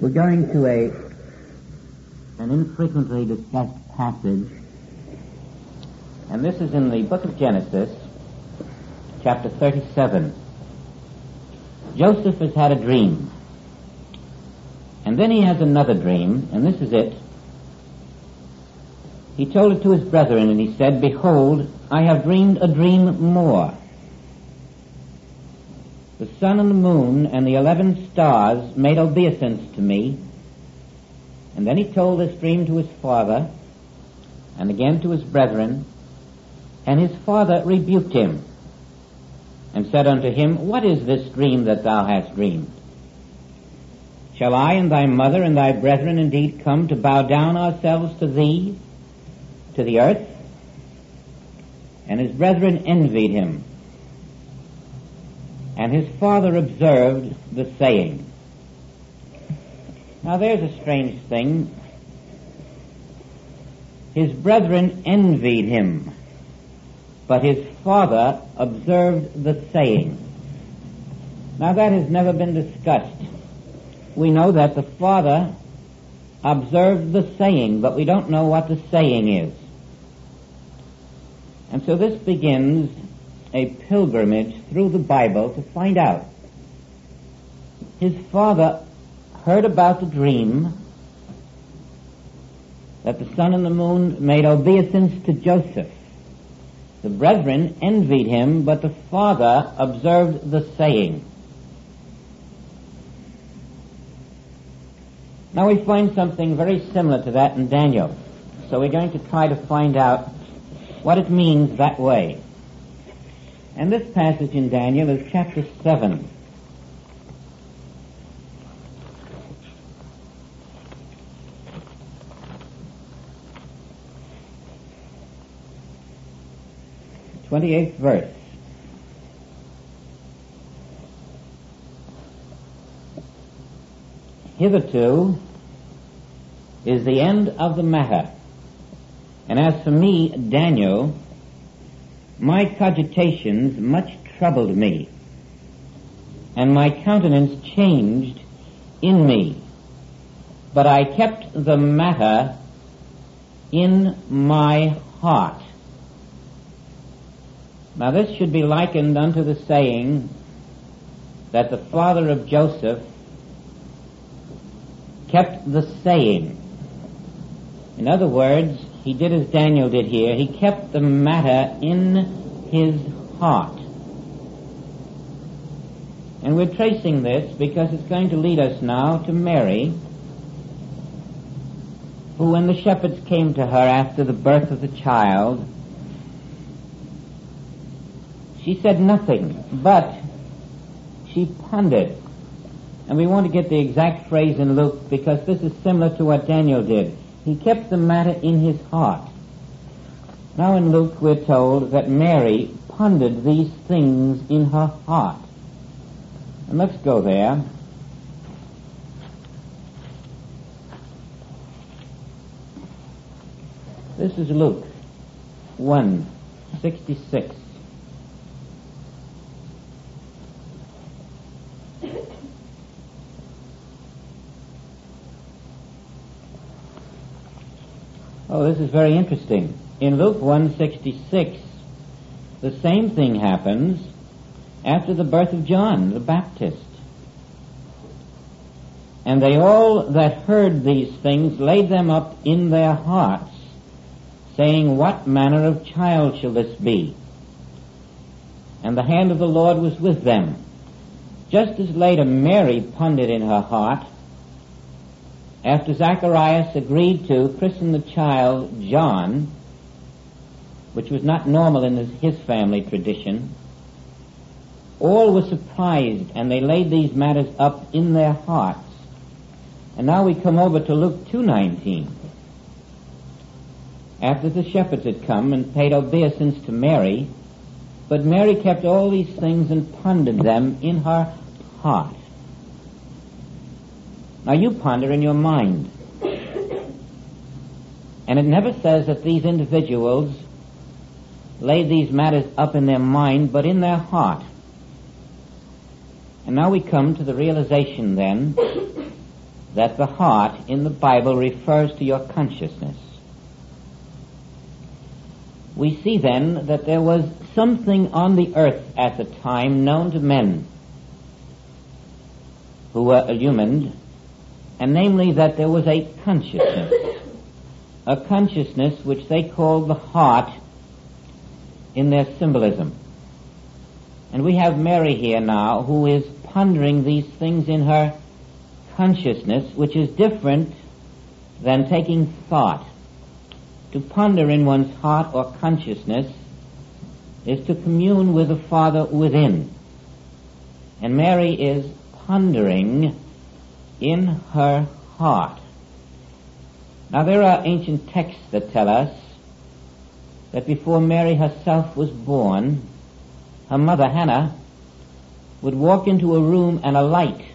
We're going to an infrequently discussed passage, and this is in the book of Genesis, chapter 37. Joseph has had a dream, and then he has another dream, and this is it. He told it to his brethren, and he said, "Behold, I have dreamed a dream more. The sun and the moon and the 11 stars made obeisance to me." And then he told this dream to his father, and again to his brethren, and his father rebuked him, and said unto him, "What is this dream that thou hast dreamed? Shall I and thy mother and thy brethren indeed come to bow down ourselves to thee, to the earth?" And his brethren envied him. And his father observed the saying. Now there's a strange thing. His brethren envied him, but his father observed the saying. Now that has never been discussed. We know that the father observed the saying, but we don't know what the saying is. And so this begins a pilgrimage through the Bible to find out. His father heard about the dream that the sun and the moon made obeisance to Joseph. The brethren envied him, but the father observed the saying. Now we find something very similar to that in Daniel. So we're going to try to find out what it means that way. And this passage in Daniel is chapter 7. The 28th verse. Hitherto is the end of the matter. And as for me, Daniel, my cogitations much troubled me, and my countenance changed in me. But I kept the matter in my heart. Now this should be likened unto the saying that the father of Joseph kept the saying. In other words, he did as Daniel did here. He kept the matter in his heart. And we're tracing this because it's going to lead us now to Mary, who, when the shepherds came to her after the birth of the child, she said nothing, but she pondered. And we want to get the exact phrase in Luke because this is similar to what Daniel did. He kept the matter in his heart. Now in Luke we're told that Mary pondered these things in her heart. And let's go there. This is Luke 1:66. Oh, this is very interesting. In Luke 1:66, the same thing happens after the birth of John the Baptist. And they all that heard these things laid them up in their hearts, saying, "What manner of child shall this be?" And the hand of the Lord was with them. Just as later Mary pondered in her heart, after Zacharias agreed to christen the child John, which was not normal in his family tradition, all were surprised and they laid these matters up in their hearts. And now we come over to Luke 2:19. After the shepherds had come and paid obeisance to Mary, but Mary kept all these things and pondered them in her heart. Now you ponder in your mind. And it never says that these individuals laid these matters up in their mind, but in their heart. And now we come to the realization then that the heart in the Bible refers to your consciousness. We see then that there was something on the earth at the time known to men who were illumined, and namely that there was a consciousness which they called the heart in their symbolism. And we have Mary here now who is pondering these things in her consciousness, which is different than taking thought. To ponder in one's heart or consciousness is to commune with the Father within. And Mary is pondering in her heart. Now there are ancient texts that tell us that before Mary herself was born, her mother Hannah would walk into a room and a light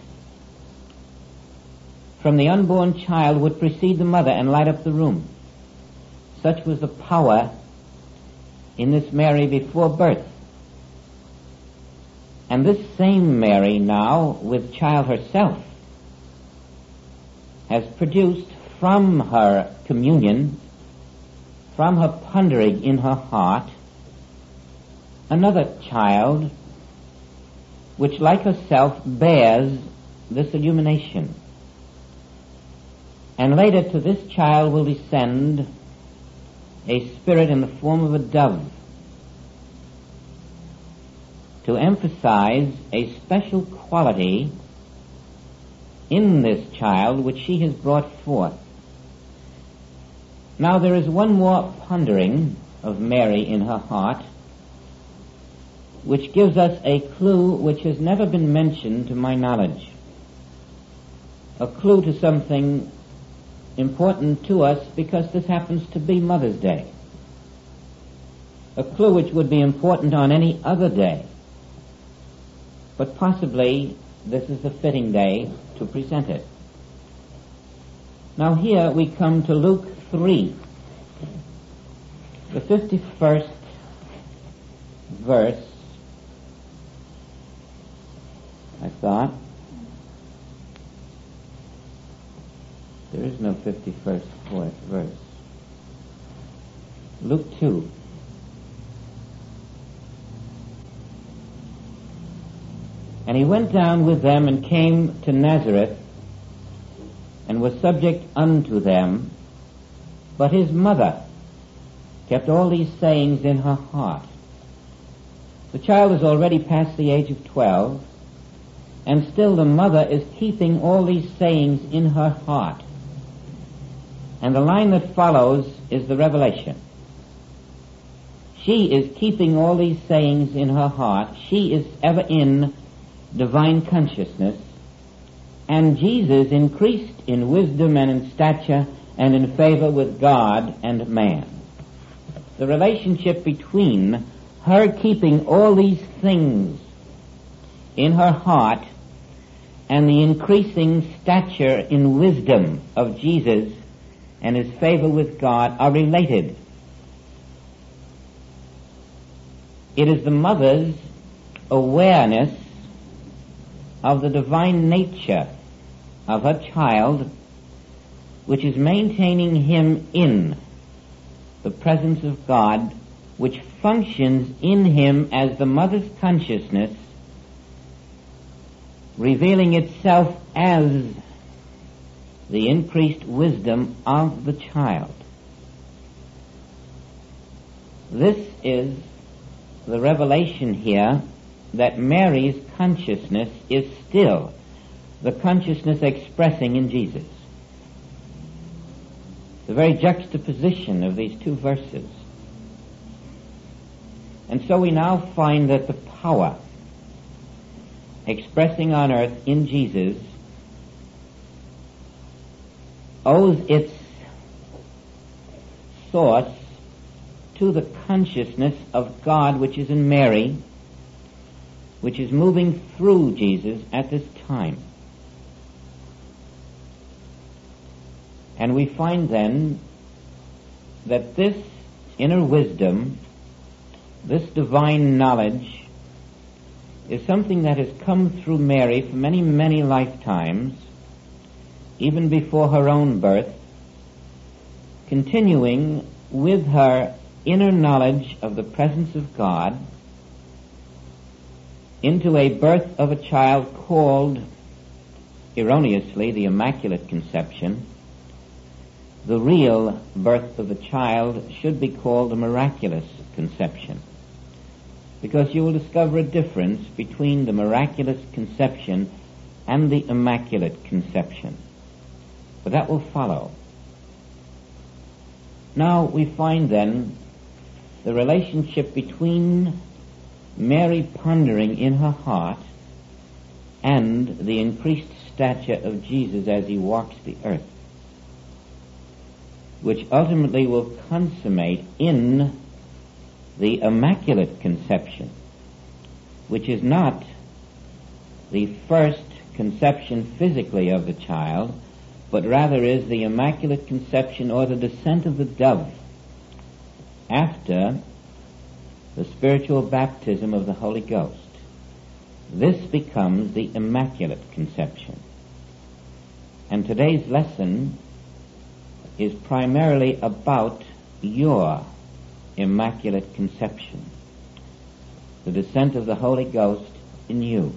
from the unborn child would precede the mother and light up the room. Such was the power in this Mary before birth. And this same Mary now, with child herself, has produced from her communion, from her pondering in her heart, another child which, like herself, bears this illumination. And later to this child will descend a spirit in the form of a dove to emphasize a special quality in this child which she has brought forth. Now there is one more pondering of Mary in her heart which gives us a clue which has never been mentioned to my knowledge. A clue to something important to us because this happens to be Mother's Day. A clue which would be important on any other day. But possibly this is the fitting day to present it. Now here we come to Luke 3, the 51st verse, I thought. There is no 51st verse. Luke 2. And he went down with them and came to Nazareth and was subject unto them. But his mother kept all these sayings in her heart. The child is already past the age of 12, and still the mother is keeping all these sayings in her heart. And the line that follows is the revelation. She is keeping all these sayings in her heart. She is ever in divine consciousness. And Jesus increased in wisdom and in stature and in favor with God and man. The relationship between her keeping all these things in her heart and the increasing stature in wisdom of Jesus and his favor with God are related. It is the mother's awareness of the divine nature of her child which is maintaining him in the presence of God, which functions in him as the mother's consciousness, revealing itself as the increased wisdom of the child. This is the revelation here that Mary's consciousness is still the consciousness expressing in Jesus. The very juxtaposition of these two verses. And so we now find that the power expressing on earth in Jesus owes its source to the consciousness of God which is in Mary, which is moving through Jesus at this time. And we find then that this inner wisdom, this divine knowledge, is something that has come through Mary for many, many lifetimes even before her own birth, continuing with her inner knowledge of the presence of God into a birth of a child called, erroneously, the Immaculate Conception. The real birth of the child should be called the miraculous conception, because you will discover a difference between the miraculous conception and the Immaculate Conception. But that will follow. Now we find then the relationship between Mary pondering in her heart and the increased stature of Jesus as he walks the earth, which ultimately will consummate in the Immaculate Conception, which is not the first conception physically of the child, but rather is the Immaculate Conception, or the descent of the dove, after the spiritual baptism of the Holy Ghost. This becomes the Immaculate Conception. And today's lesson is primarily about your Immaculate Conception, the descent of the Holy Ghost in you.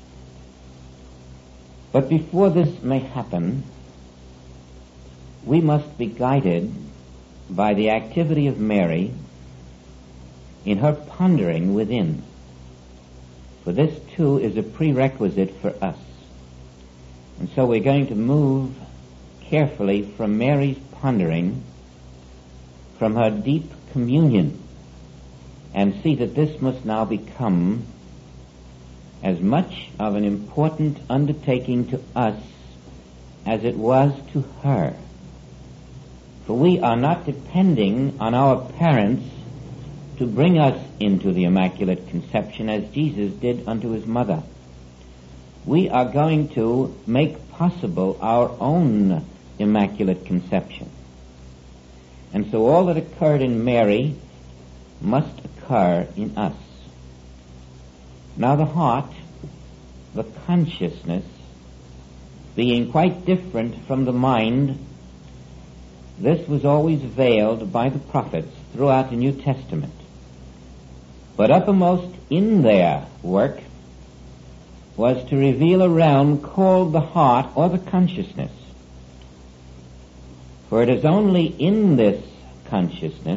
But before this may happen, we must be guided by the activity of Mary in her pondering within. For this too is a prerequisite for us. And so we're going to move carefully from Mary's pondering, from her deep communion, and see that this must now become as much of an important undertaking to us as it was to her. For we are not depending on our parents to bring us into the Immaculate Conception as Jesus did unto his mother. We are going to make possible our own Immaculate Conception. And so all that occurred in Mary must occur in us. Now the heart, the consciousness, being quite different from the mind, this was always veiled by the prophets throughout the New Testament. But uppermost in their work was to reveal a realm called the heart, or the consciousness. For it is only in this consciousness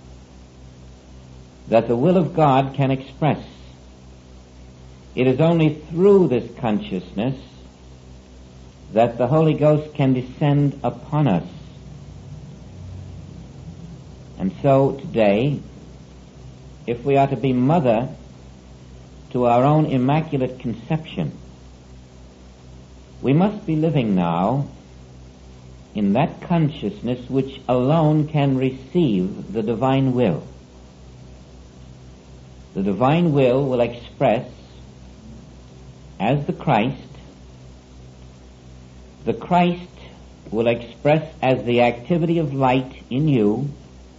that the will of God can express. It is only through this consciousness that the Holy Ghost can descend upon us. And so today, if we are to be mother to our own Immaculate Conception, we must be living now in that consciousness which alone can receive the divine will. The divine will express as the Christ. The Christ will express as the activity of light in you,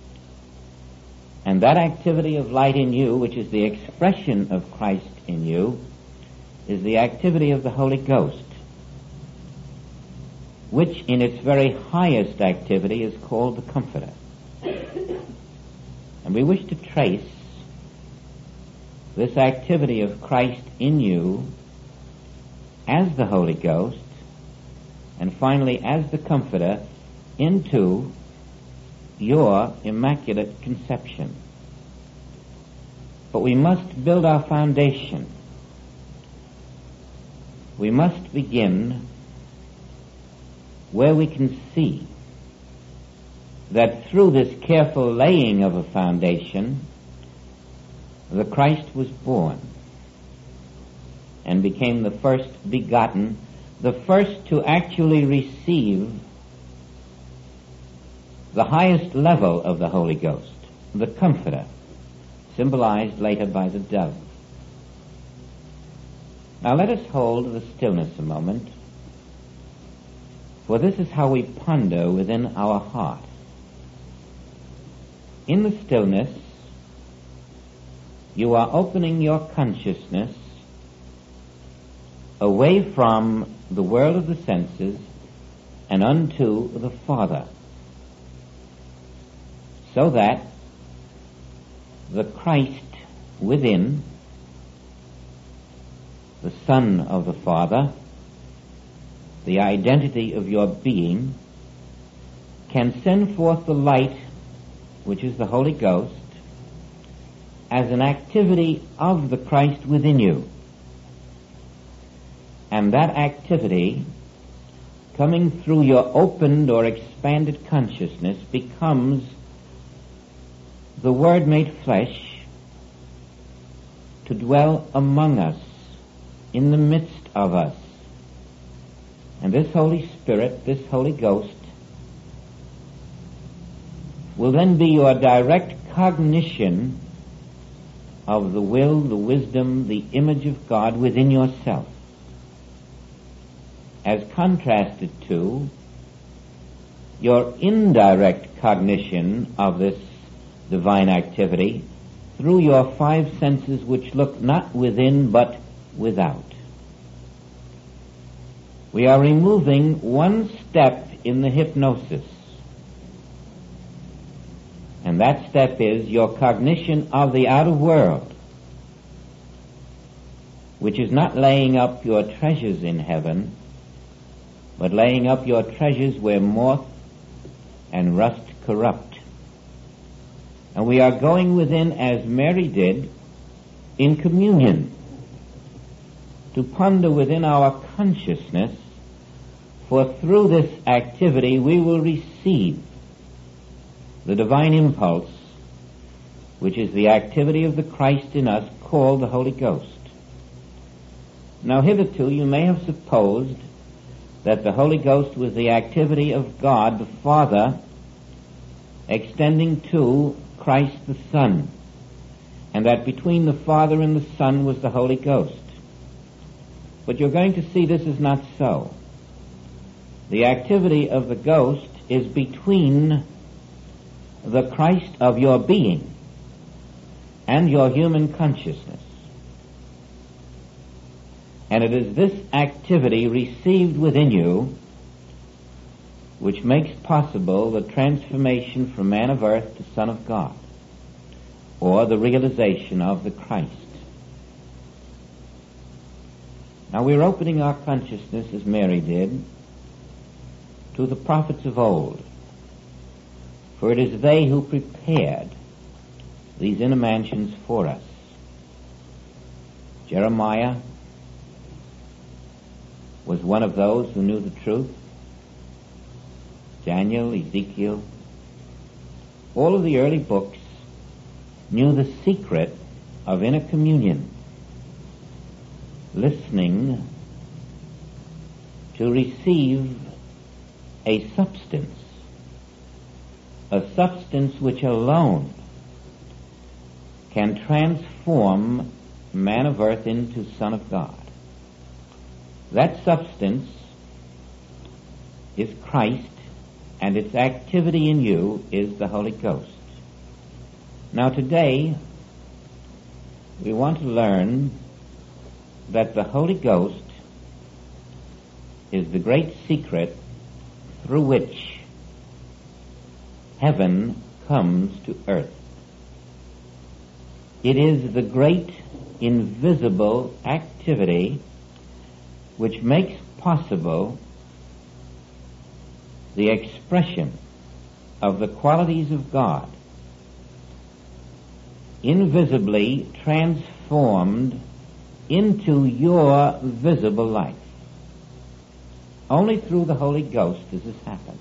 and that activity of light in you, which is the expression of Christ in you, is the activity of the Holy Ghost, which in its very highest activity is called the Comforter. And we wish to trace this activity of Christ in you as the Holy Ghost, and finally as the Comforter, into your Immaculate Conception. But we must build our foundation. We must begin where we can see that through this careful laying of a foundation, the Christ was born and became the first begotten, the first to actually receive the highest level of the Holy Ghost, the Comforter, symbolized later by the dove. Now let us hold the stillness a moment, for this is how we ponder within our heart. In the stillness, you are opening your consciousness away from the world of the senses and unto the Father, so that the Christ within, the Son of the Father, the identity of your being, can send forth the light, which is the Holy Ghost, as an activity of the Christ within you. And that activity, coming through your opened or expanded consciousness, becomes the Word made flesh to dwell among us, in the midst of us. And this Holy Spirit, this Holy Ghost, will then be your direct cognition of the will, the wisdom, the image of God within yourself, as contrasted to your indirect cognition of this divine activity through your five senses, which look not within but without. We are removing one step in the hypnosis, and that step is your cognition of the outer world, which is not laying up your treasures in heaven, but laying up your treasures where moth and rust corrupt. And we are going within, as Mary did, in communion, to ponder within our consciousness, for through this activity we will receive the divine impulse, which is the activity of the Christ in us, called the Holy Ghost. Now hitherto you may have supposed that the Holy Ghost was the activity of God the Father extending to Christ the Son, and that between the Father and the Son was the Holy Ghost. But you're going to see this is not so. The activity of the Ghost is between the Christ of your being and your human consciousness. And it is this activity received within you which makes possible the transformation from man of earth to Son of God, or the realization of the Christ. Now we're opening our consciousness, as Mary did, to the prophets of old, for it is they who prepared these inner mansions for us. Jeremiah was one of those who knew the truth. Daniel, Ezekiel, all of the early books knew the secret of inner communion, listening to receive a substance which alone can transform man of earth into Son of God. That substance is Christ, and its activity in you is the Holy Ghost. Now today, we want to learn that the Holy Ghost is the great secret through which heaven comes to earth. It is the great invisible activity which makes possible the expression of the qualities of God, invisibly transformed into your visible life. Only through the Holy Ghost does this happen.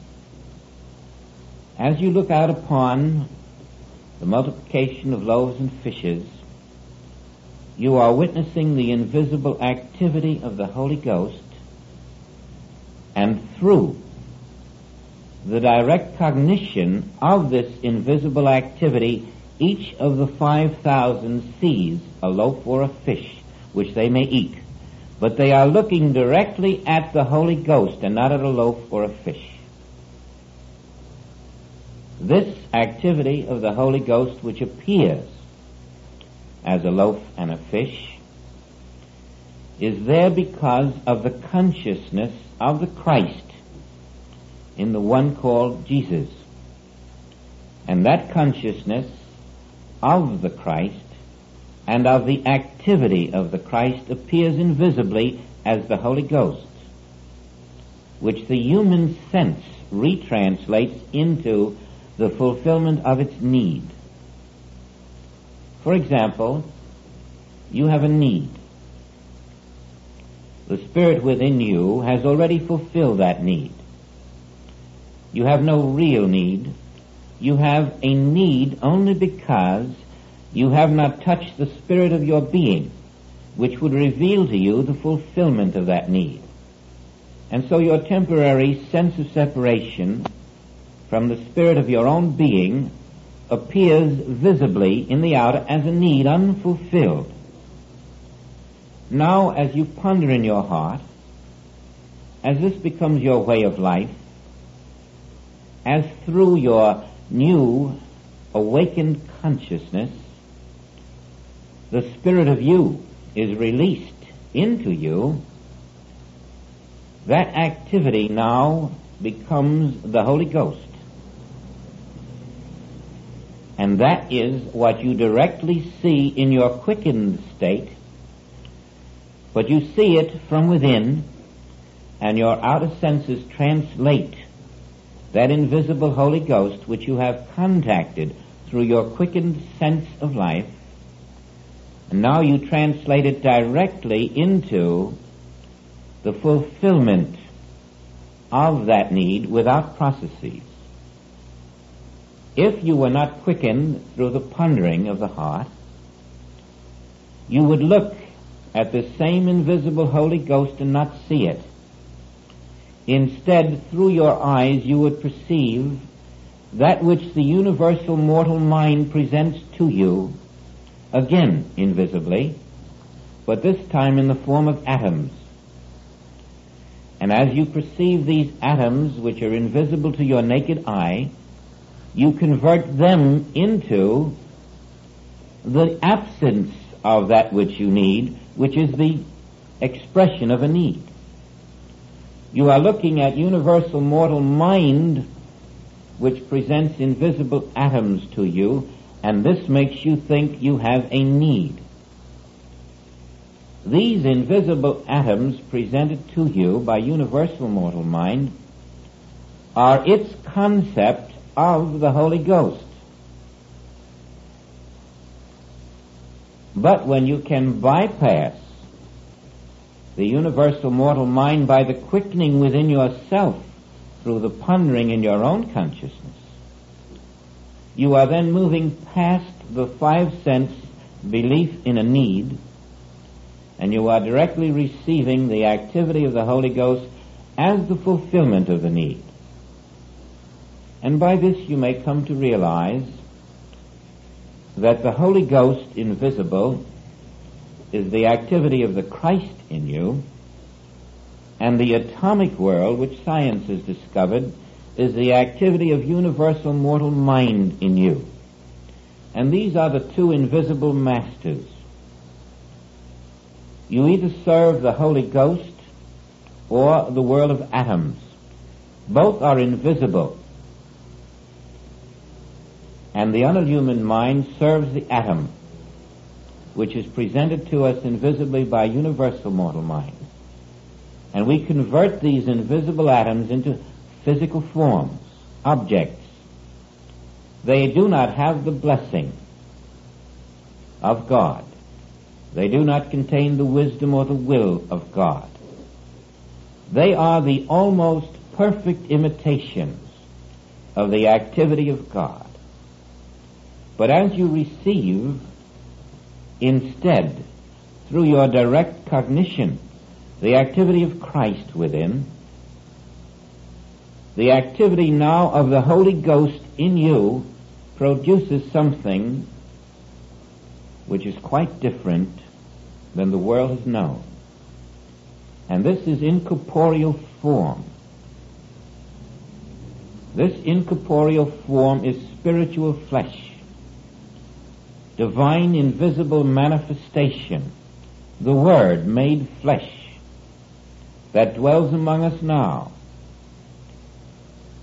As you look out upon the multiplication of loaves and fishes, you are witnessing the invisible activity of the Holy Ghost, and through the direct cognition of this invisible activity, each of the 5,000 sees a loaf or a fish which they may eat, but they are looking directly at the Holy Ghost and not at a loaf or a fish. This activity of the Holy Ghost, which appears as a loaf and a fish, is there because of the consciousness of the Christ in the one called Jesus. And that consciousness of the Christ and of the activity of the Christ appears invisibly as the Holy Ghost, which the human sense retranslates into the fulfillment of its need. For example, you have a need. The Spirit within you has already fulfilled that need. You have no real need. You have a need only because you have not touched the spirit of your being, which would reveal to you the fulfillment of that need. And so your temporary sense of separation from the spirit of your own being appears visibly in the outer as a need unfulfilled. Now, as you ponder in your heart, as this becomes your way of life, as through your new awakened consciousness, the spirit of you is released into you, that activity now becomes the Holy Ghost. And that is what you directly see in your quickened state, but you see it from within, and your outer senses translate that invisible Holy Ghost which you have contacted through your quickened sense of life, and now you translate it directly into the fulfillment of that need without processes. If you were not quickened through the pondering of the heart, you would look at the same invisible Holy Ghost and not see it. Instead, through your eyes, you would perceive that which the universal mortal mind presents to you, again invisibly, but this time in the form of atoms. And as you perceive these atoms, which are invisible to your naked eye, you convert them into the absence of that which you need, which is the expression of a need. You are looking at universal mortal mind, which presents invisible atoms to you, and this makes you think you have a need. These invisible atoms presented to you by universal mortal mind are its concept of the Holy Ghost. But when you can bypass the universal mortal mind by the quickening within yourself through the pondering in your own consciousness, you are then moving past the 5 sense belief in a need, and you are directly receiving the activity of the Holy Ghost as the fulfillment of the need. And by this you may come to realize that the Holy Ghost invisible is the activity of the Christ in you, and the atomic world, which science has discovered, is the activity of universal mortal mind in you. And these are the 2 invisible masters. You either serve the Holy Ghost or the world of atoms. Both are invisible. And the unillumined mind serves the atom, which is presented to us invisibly by universal mortal mind. And we convert these invisible atoms into physical forms, objects. They do not have the blessing of God. They do not contain the wisdom or the will of God. They are the almost perfect imitations of the activity of God. But as you receive, instead, through your direct cognition, the activity of Christ within, the activity now of the Holy Ghost in you produces something which is quite different than the world has known. And this is incorporeal form. This incorporeal form is spiritual flesh, divine invisible manifestation, the Word made flesh that dwells among us now.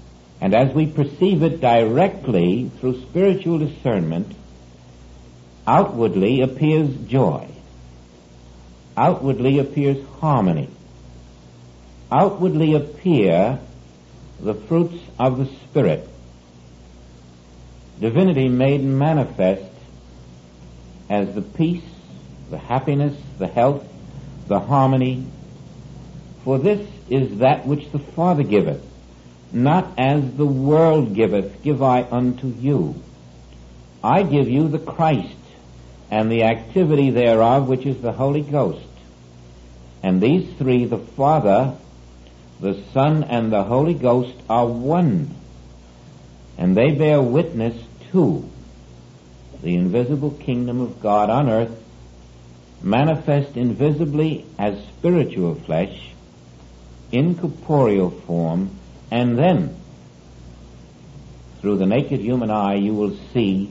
And as we perceive it directly through spiritual discernment, outwardly appears joy. Outwardly appears harmony. Outwardly appear the fruits of the Spirit. Divinity made manifest as the peace, the happiness, the health, the harmony. For this is that which the Father giveth, not as the world giveth, give I unto you. I give you the Christ, and the activity thereof, which is the Holy Ghost. And these three, the Father, the Son, and the Holy Ghost, are one, and they bear witness to the invisible kingdom of God on earth, manifest invisibly as spiritual flesh, in corporeal form, and then, through the naked human eye, you will see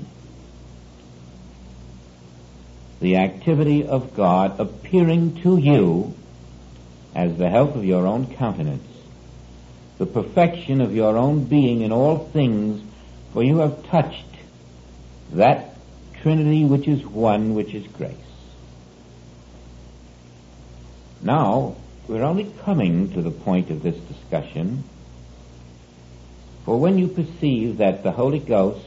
the activity of God appearing to you as the health of your own countenance, the perfection of your own being in all things, for you have touched that Trinity which is one, which is grace. Now, we're only coming to the point of this discussion, for when you perceive that the Holy Ghost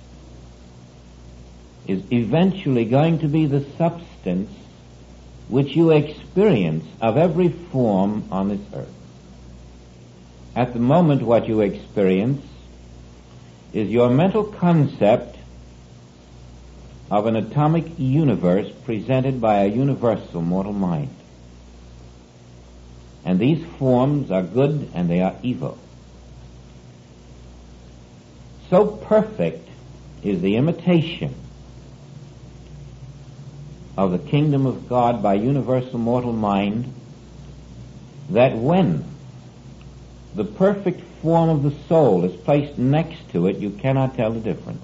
is eventually going to be the substance which you experience of every form on this earth. At the moment, what you experience is your mental concept of an atomic universe presented by a universal mortal mind. And these forms are good and they are evil. So perfect is the imitation of the kingdom of God by universal mortal mind that when the perfect form of the soul is placed next to it, you cannot tell the difference.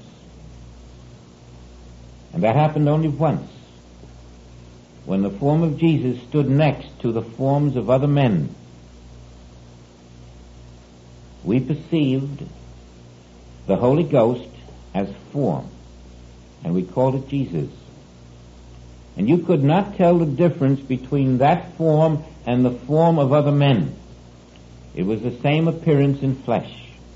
And that happened only once, when the form of Jesus stood next to the forms of other men. We perceived the Holy Ghost as form, and we called it Jesus. And you could not tell the difference between that form and the form of other men. It was the same appearance in flesh.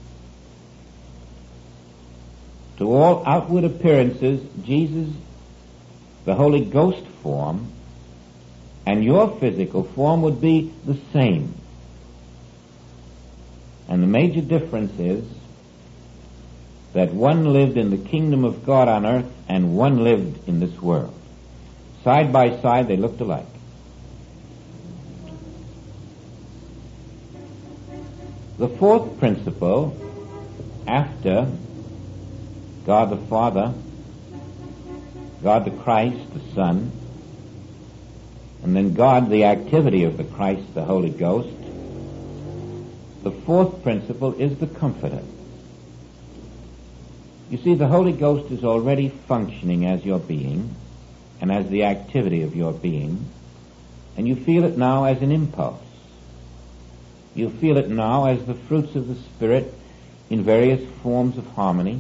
To all outward appearances, Jesus, the Holy Ghost form, and your physical form would be the same. And the major difference is that one lived in the kingdom of God on earth and one lived in this world. Side by side, they looked alike. The fourth principle, after God the Father, God the Christ, the Son, and then God, the activity of the Christ, the Holy Ghost, the fourth principle is the Comforter. You see, the Holy Ghost is already functioning as your being and as the activity of your being, and you feel it now as an impulse. You feel it now as the fruits of the Spirit in various forms of harmony.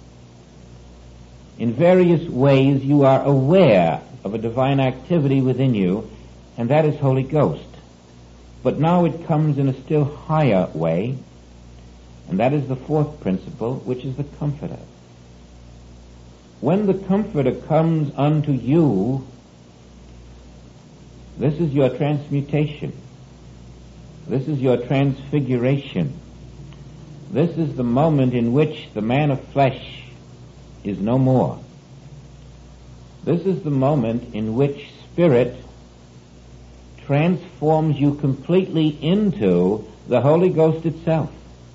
In various ways you are aware of a divine activity within you, and that is Holy Ghost. But now it comes in a still higher way, and that is the fourth principle, which is the Comforter. When the Comforter comes unto you, this is your transmutation. This is your transfiguration. This is the moment in which the man of flesh is no more. This is the moment in which Spirit transforms you completely into the Holy Ghost itself.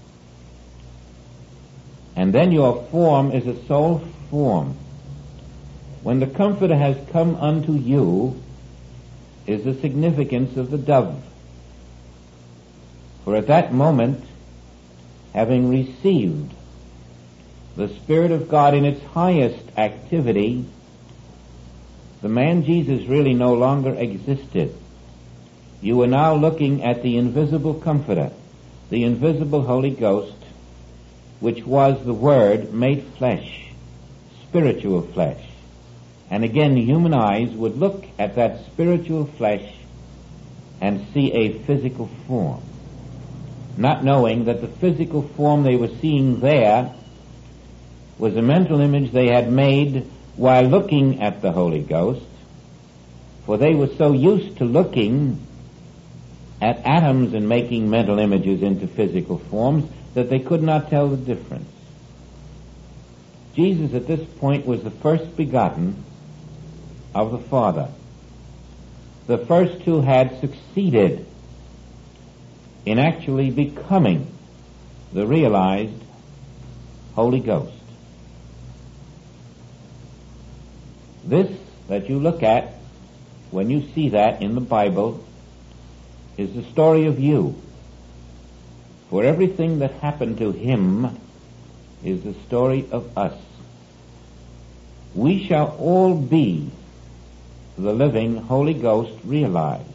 And then your form is a soul form. When the Comforter has come unto you is the significance of the dove. For at that moment, having received the Spirit of God in its highest activity, the man Jesus really no longer existed. You are now looking at the invisible Comforter, the invisible Holy Ghost, which was the Word made flesh, spiritual flesh. And again, human eyes would look at that spiritual flesh and see a physical form, not knowing that the physical form they were seeing there was a mental image they had made while looking at the Holy Ghost, for they were so used to looking at atoms and making mental images into physical forms that they could not tell the difference. Jesus at this point was the first begotten of the Father, the first who had succeeded in actually becoming the realized Holy Ghost. This that you look at when you see that in the Bible is the story of you. For everything that happened to him is the story of us. We shall all be the living Holy Ghost realized.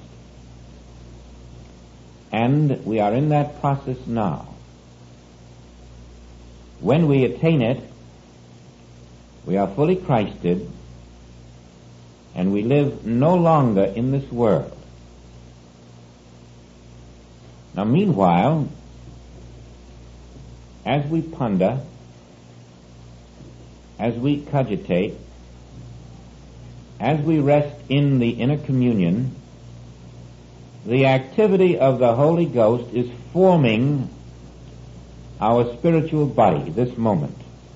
And we are in that process now. When we attain it, we are fully Christed, and we live no longer in this world. Now, meanwhile, as we ponder, as we cogitate, as we rest in the inner communion, the activity of the Holy Ghost is forming our spiritual body this moment.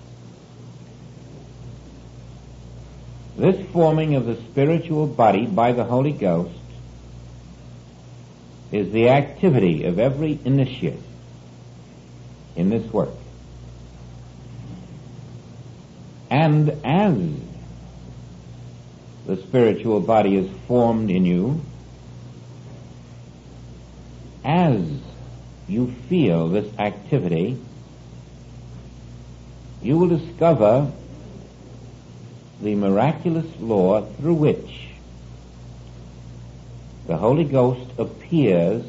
This forming of the spiritual body by the Holy Ghost is the activity of every initiate in this work. And as the spiritual body is formed in you, as you feel this activity, you will discover the miraculous law through which the Holy Ghost appears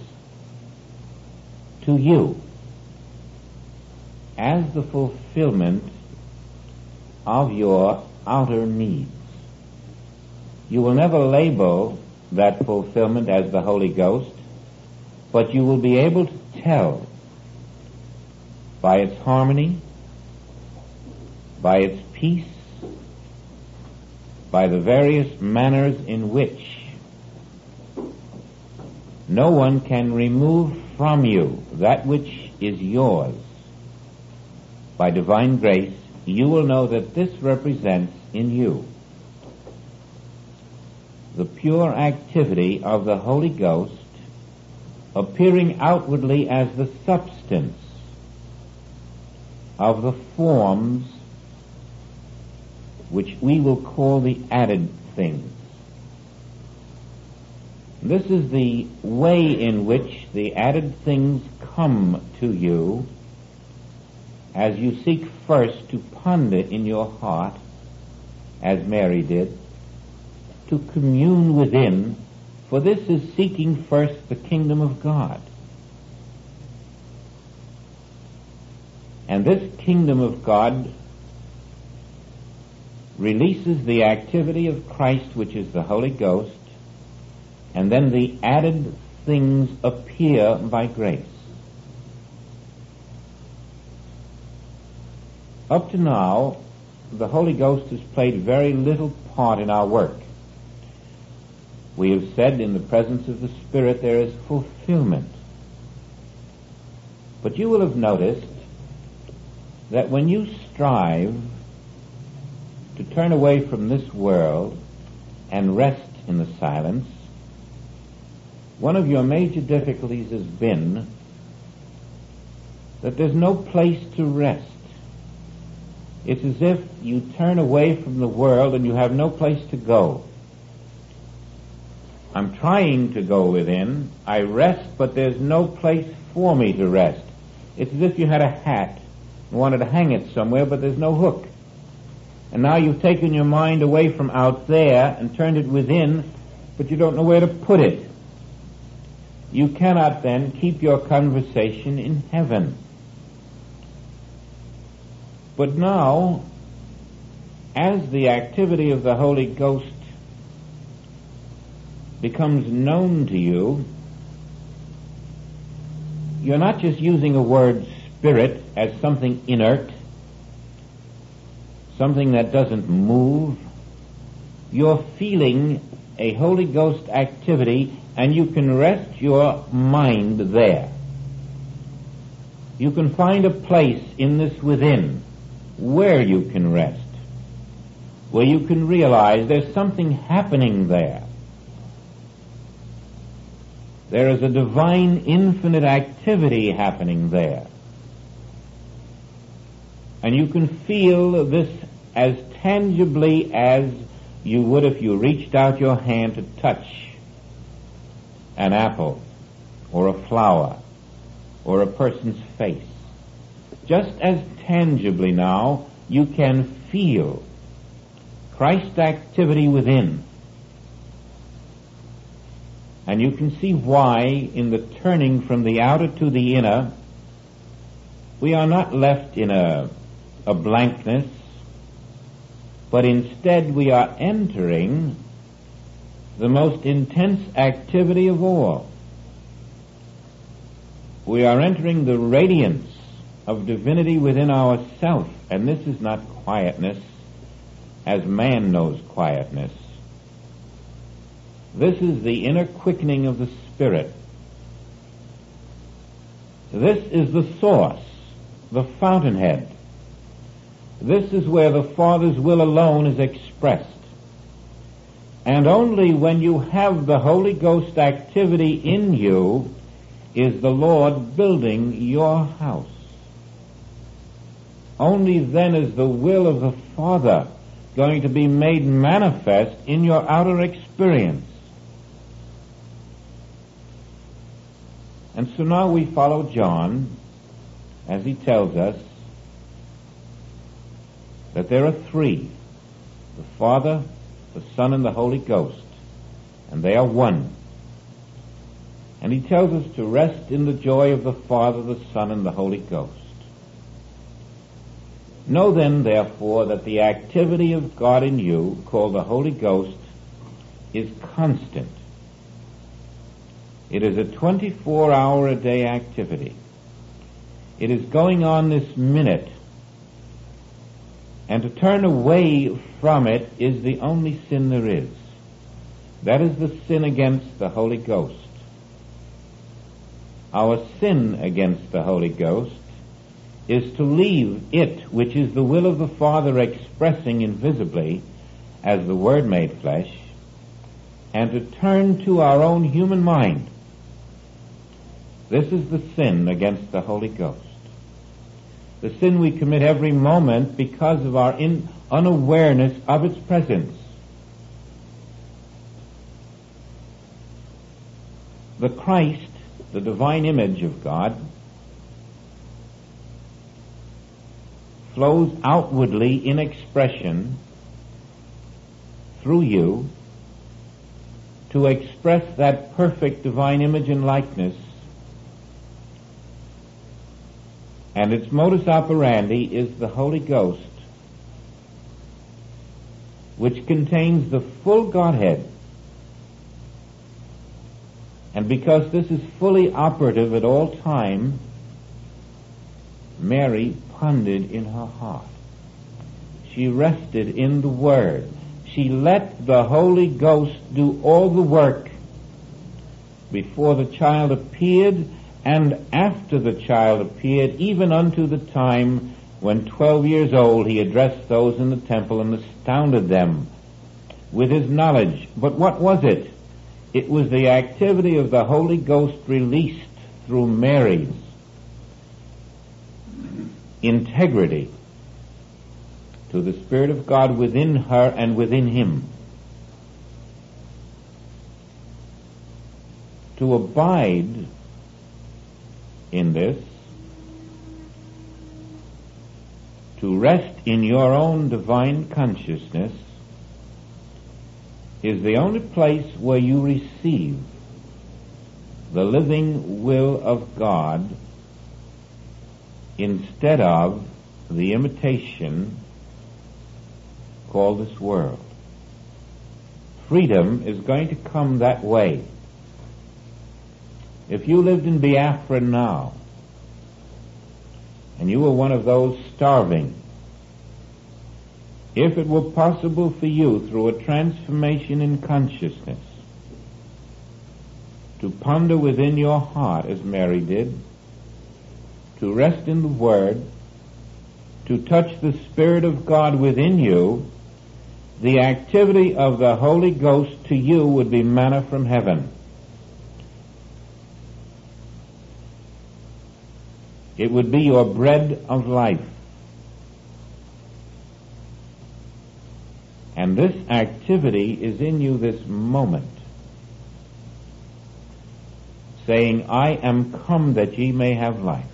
to you as the fulfillment of your outer needs. You will never label that fulfillment as the Holy Ghost, but you will be able to tell by its harmony, by its peace, by the various manners in which no one can remove from you that which is yours. By divine grace, you will know that this represents in you the pure activity of the Holy Ghost appearing outwardly as the substance of the forms which we will call the added things. This is the way in which the added things come to you as you seek first to ponder in your heart, as Mary did, to commune within, for this is seeking first the kingdom of God. And this kingdom of God releases the activity of Christ, which is the Holy Ghost, and then the added things appear by grace. Up to now, the Holy Ghost has played very little part in our work. We have said in the presence of the Spirit there is fulfillment. But you will have noticed that when you strive to turn away from this world and rest in the silence, one of your major difficulties has been that there's no place to rest. It's as if you turn away from the world and you have no place to go. I'm trying to go within. I rest, but there's no place for me to rest. It's as if you had a hat and wanted to hang it somewhere, but there's no hook. And now you've taken your mind away from out there and turned it within, but you don't know where to put it. You cannot then keep your conversation in heaven. But now, as the activity of the Holy Ghost becomes known to you, you're not just using a word spirit as something inert, something that doesn't move. You're feeling a Holy Ghost activity, and you can rest your mind there. You can find a place in this within where you can rest, where you can realize there's something happening there. There is a divine infinite activity happening there. And you can feel this as tangibly as you would if you reached out your hand to touch an apple or a flower or a person's face. Just as tangibly now you can feel Christ's activity within. And you can see why in the turning from the outer to the inner, we are not left in a blankness, but instead we are entering the most intense activity of all. We are entering the radiance of divinity within ourselves, and this is not quietness as man knows quietness. This is the inner quickening of the Spirit. This is the source, the fountainhead. This is where the Father's will alone is expressed. And only when you have the Holy Ghost activity in you is the Lord building your house. Only then is the will of the Father going to be made manifest in your outer experience. And so now we follow John as he tells us that there are three, the Father, the Son, and the Holy Ghost, and they are one. And he tells us to rest in the joy of the Father, the Son, and the Holy Ghost. Know then, therefore, that the activity of God in you, called the Holy Ghost, is constant. It is a 24-hour-a-day activity. It is going on this minute. And to turn away from it is the only sin there is. That is the sin against the Holy Ghost. Our sin against the Holy Ghost is to leave it, which is the will of the Father expressing invisibly as the Word made flesh, and to turn to our own human mind. This is the sin against the Holy Ghost. The sin we commit every moment because of our unawareness of its presence. The Christ, the divine image of God, flows outwardly in expression through you to express that perfect divine image and likeness. And its modus operandi is the Holy Ghost, which contains the full Godhead. And because this is fully operative at all time, Mary pondered in her heart. She rested in the Word. She let the Holy Ghost do all the work before the child appeared and after the child appeared, even unto the time when 12 years old he addressed those in the temple and astounded them with his knowledge. But what was it? It was the activity of the Holy Ghost released through Mary's integrity to the Spirit of God within her and within him. To abide in this, to rest in your own divine consciousness, is the only place where you receive the living will of God instead of the imitation called this world. Freedom is going to come that way. If you lived in Biafra now, and you were one of those starving, if it were possible for you through a transformation in consciousness to ponder within your heart as Mary did, to rest in the Word, to touch the Spirit of God within you, the activity of the Holy Ghost to you would be manna from heaven. It would be your bread of life. And this activity is in you this moment, saying, I am come that ye may have life.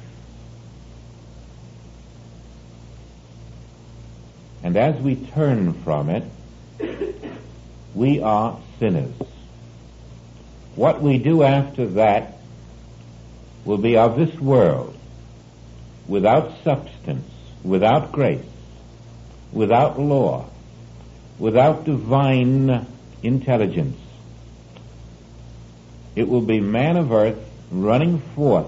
And as we turn from it, we are sinners. What we do after that will be of this world, without substance, without grace, without law, without divine intelligence. It will be man of earth running forth,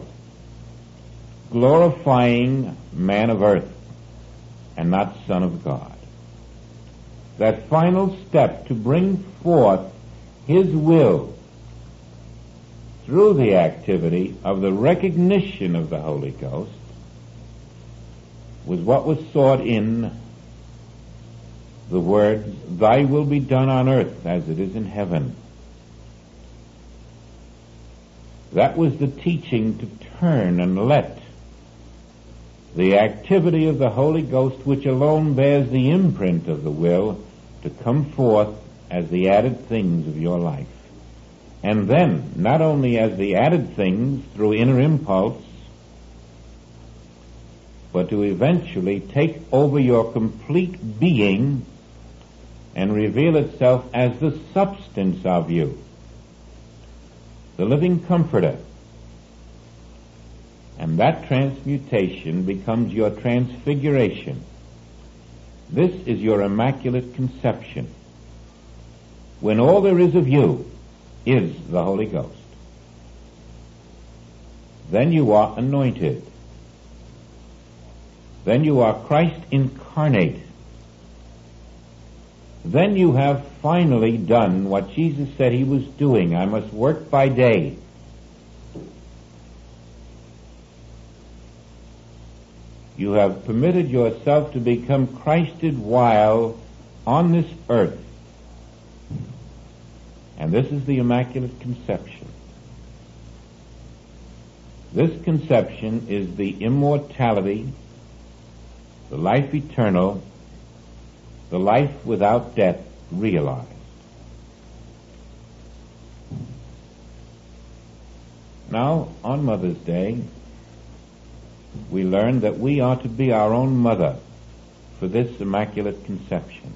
glorifying man of earth and not Son of God. That final step to bring forth His will through the activity of the recognition of the Holy Ghost was what was sought in the words, Thy will be done on earth as it is in heaven. That was the teaching to turn and let the activity of the Holy Ghost, which alone bears the imprint of the will, to come forth as the added things of your life. And then, not only as the added things through inner impulse, but to eventually take over your complete being and reveal itself as the substance of you, the living Comforter. And that transmutation becomes your transfiguration. This is your immaculate conception, when all there is of you is the Holy Ghost. Then you are anointed. Then you are Christ incarnate. Then you have finally done what Jesus said He was doing. I must work by day. You have permitted yourself to become Christed while on this earth. And this is the Immaculate Conception. This conception is the immortality, the life eternal, the life without death realized. Now, on Mother's Day, we learn that we are to be our own mother for this Immaculate Conception.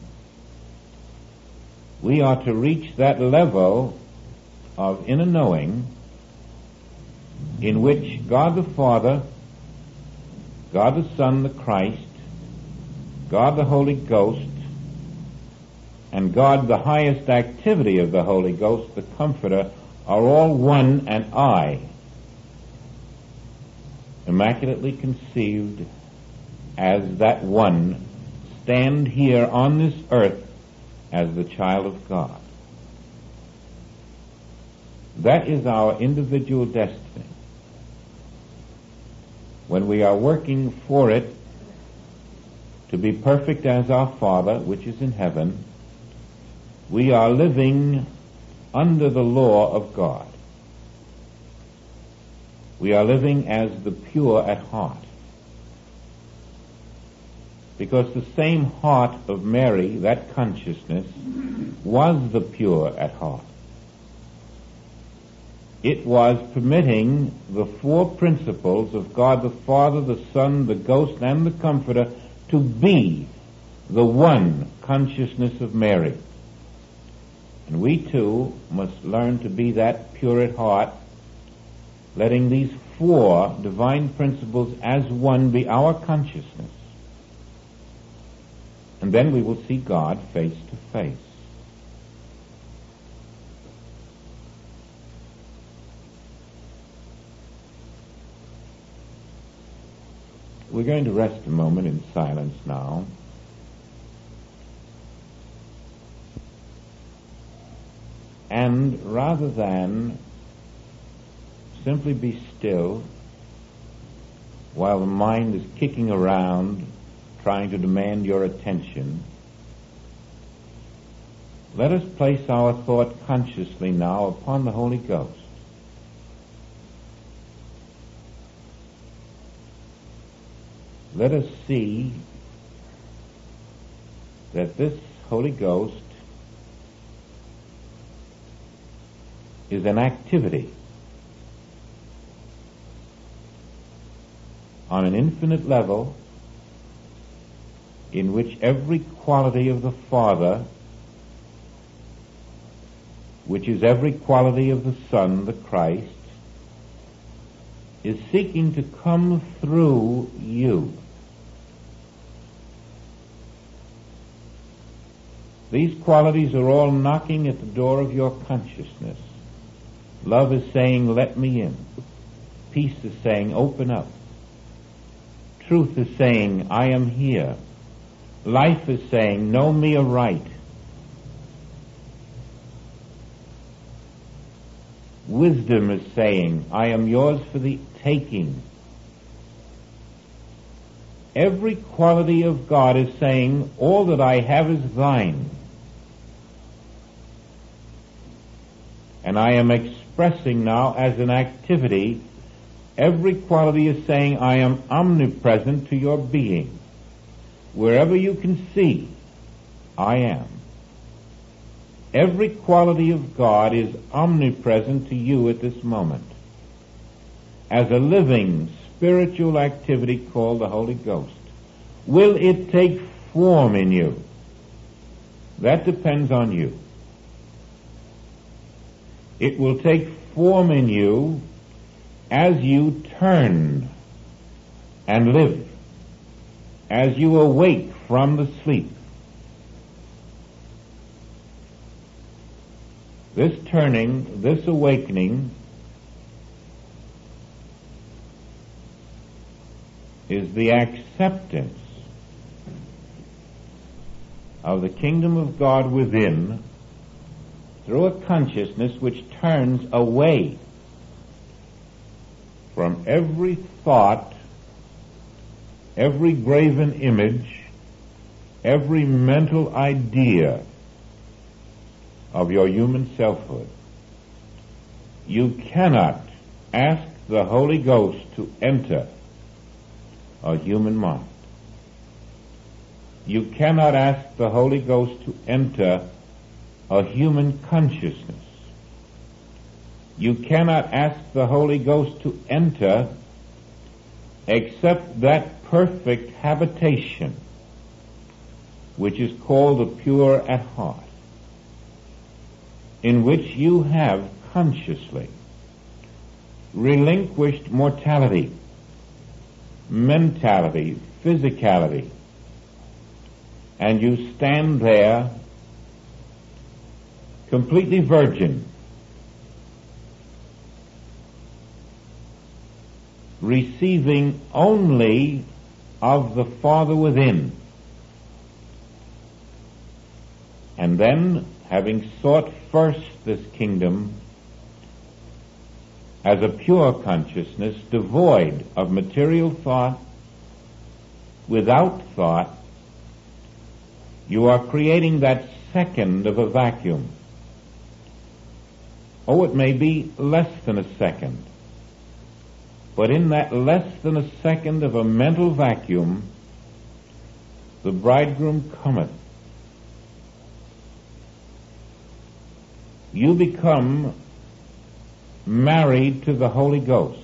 We are to reach that level of inner knowing in which God the Father, God the Son, the Christ, God the Holy Ghost, and God, the highest activity of the Holy Ghost, the Comforter, are all one, and I, immaculately conceived as that one, stand here on this earth as the child of God. That is our individual destiny. When we are working for it to be perfect as our Father, which is in heaven, we are living under the law of God. We are living as the pure at heart. Because the same heart of Mary, that consciousness, was the pure at heart. It was permitting the four principles of God the Father, the Son, the Ghost, and the Comforter to be the one consciousness of Mary. And we too must learn to be that pure at heart, letting these four divine principles as one be our consciousness. And then we will see God face to face. We're going to rest a moment in silence now. And rather than simply be still while the mind is kicking around trying to demand your attention, let us place our thought consciously now upon the Holy Ghost. Let us see that this Holy Ghost is an activity on an infinite level in which every quality of the Father, which is every quality of the Son, the Christ, is seeking to come through you. These qualities are all knocking at the door of your consciousness. Love is saying, let me in. Peace is saying, open up. Truth is saying, I am here. Life is saying, know me aright. Wisdom is saying, I am yours for the taking. Every quality of God is saying, all that I have is thine. And I am expressing now as an activity, every quality is saying, I am omnipresent to your being. Wherever you can see, I am. Every quality of God is omnipresent to you at this moment as a living spiritual activity called the Holy Ghost. Will it take form in you? That depends on you. It will take form in you as you turn and live, as you awake from the sleep. This turning, this awakening is the acceptance of the kingdom of God within through a consciousness which turns away from every thought, every graven image, every mental idea of your human selfhood. You cannot ask the Holy Ghost to enter a human mind. You cannot ask the Holy Ghost to enter a human consciousness. You cannot ask the Holy Ghost to enter except that perfect habitation which is called the pure at heart, in which you have consciously relinquished mortality, mentality, physicality, and you stand there completely virgin, receiving only of the Father within, and then, having sought first this kingdom as a pure consciousness, devoid of material thought, without thought, you are creating that second of a vacuum. Oh, it may be less than a second, but in that less than a second of a mental vacuum, the bridegroom cometh. You become married to the Holy Ghost.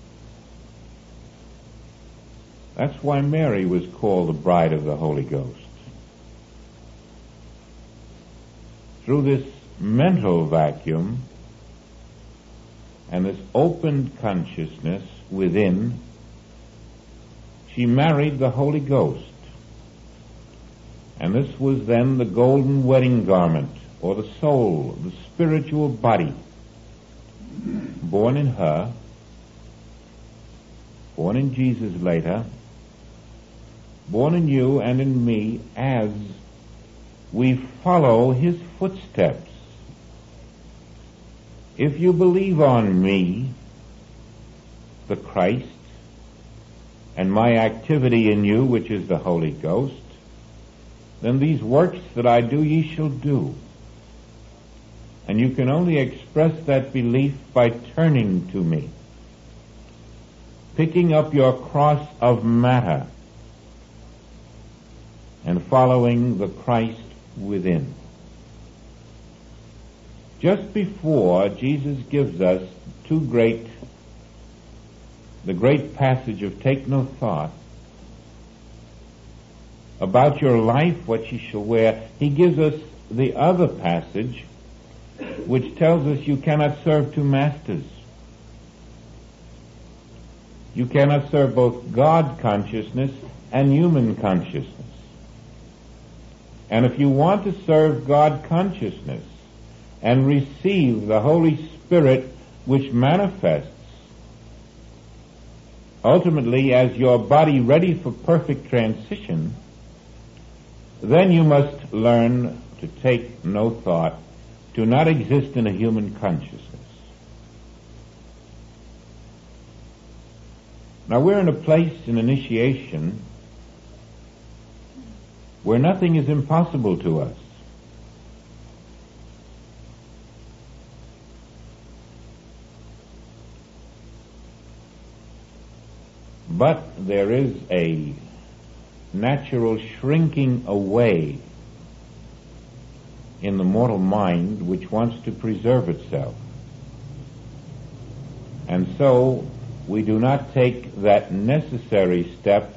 That's why Mary was called the bride of the Holy Ghost. Through this mental vacuum and this opened consciousness within, she married the Holy Ghost. And this was then the golden wedding garment, or the soul, the spiritual body, born in her, born in Jesus later, born in you and in me as we follow his footsteps. If you believe on me, the Christ, and my activity in you, which is the Holy Ghost, then these works that I do ye shall do. And you can only express that belief by turning to me, picking up your cross of matter, and following the Christ within. Just before Jesus gives us the great passage of take no thought about your life, what you shall wear, he gives us the other passage which tells us you cannot serve two masters. You cannot serve both God consciousness and human consciousness. And if you want to serve God consciousness and receive the Holy Spirit which manifests ultimately as your body ready for perfect transition, then you must learn to take no thought, to not exist in a human consciousness. Now we're in a place in initiation where nothing is impossible to us. But there is a natural shrinking away in the mortal mind which wants to preserve itself. And so we do not take that necessary step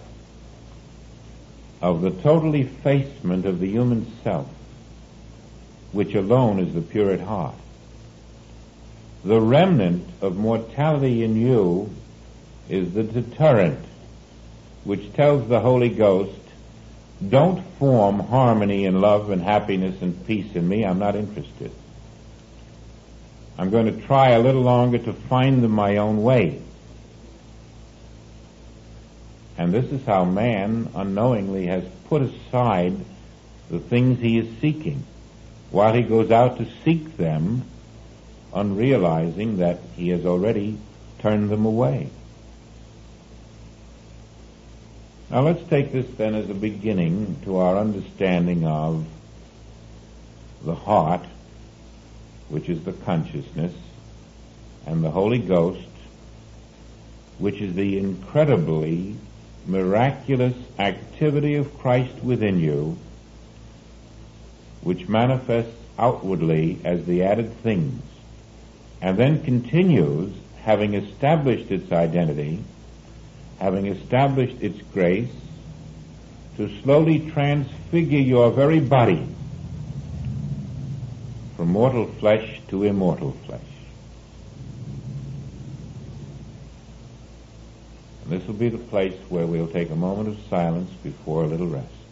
of the total effacement of the human self, which alone is the pure at heart. The remnant of mortality in you is the deterrent which tells the Holy Ghost, don't form harmony and love and happiness and peace in me. I'm not interested. I'm going to try a little longer to find them my own way. And this is how man unknowingly has put aside the things he is seeking, while he goes out to seek them, unrealizing that he has already turned them away. Now let's take this then as a beginning to our understanding of the heart, which is the consciousness, and the Holy Ghost, which is the incredibly miraculous activity of Christ within you, which manifests outwardly as the added things, and then continues, having established its identity, having established its grace, to slowly transfigure your very body from mortal flesh to immortal flesh. And this will be the place where we'll take a moment of silence before a little rest.